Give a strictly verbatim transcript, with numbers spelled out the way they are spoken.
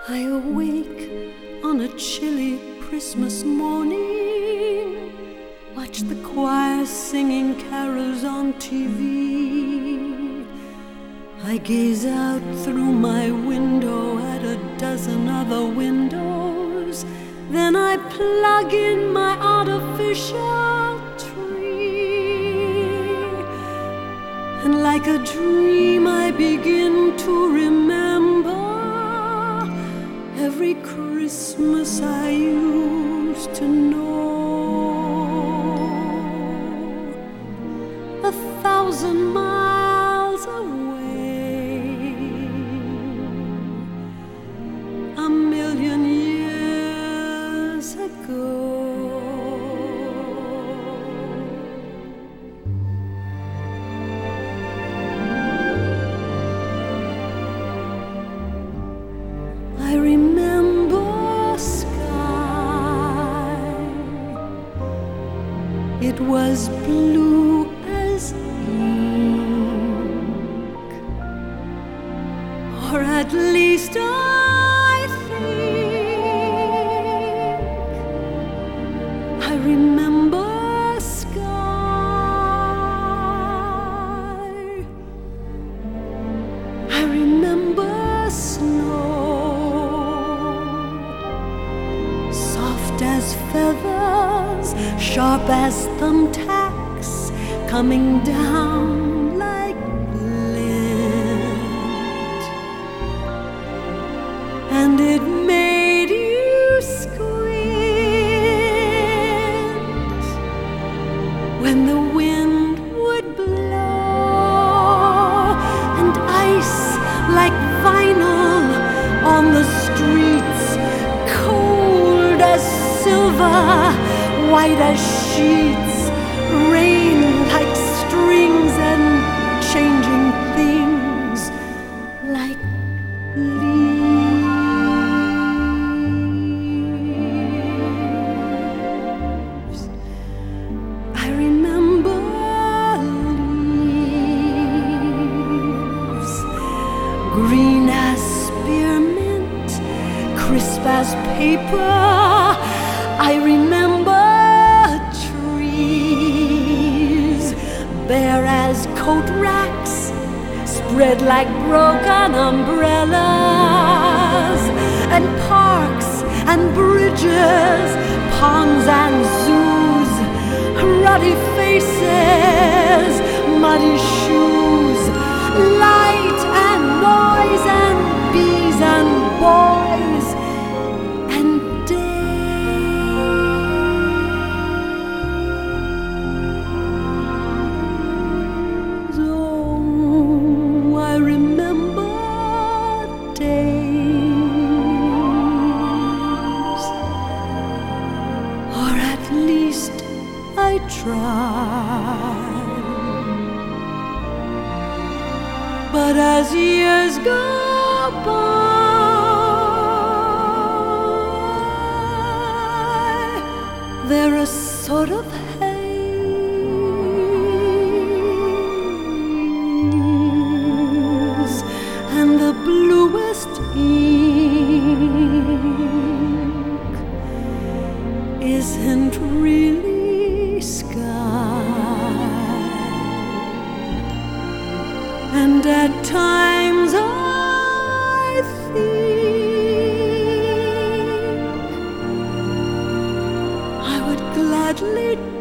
I awake on a chilly Christmas morning, watch the choir singing carols on T V. I gaze out through my window at a dozen other windows, then I plug in my artificial tree, and like a dream I begin to remember every Christmas I used to know. A thousand miles away, a million years ago. I remember sky, it was blue as ink, or at least I think. I remember sky, I remember snow, soft as feathers, sharp as thumbtacks, coming down like lint, and it made you squint when the wind would blow, and ice like vinyl on the streets, cold as silver, white as sheets, rain like strings and changing things like leaves. I remember leaves, green as spearmint, crisp as paper. I remember trees, bare as coat racks, spread like broken umbrellas, and parks and bridges, ponds and zoos, ruddy faces, muddy shoes, light and noise and bees and boys and days. Oh, I remember days, or at least I tried. But as years go by, they're a sort of haze, and the bluest ink isn't really sky. And at times I think I would gladly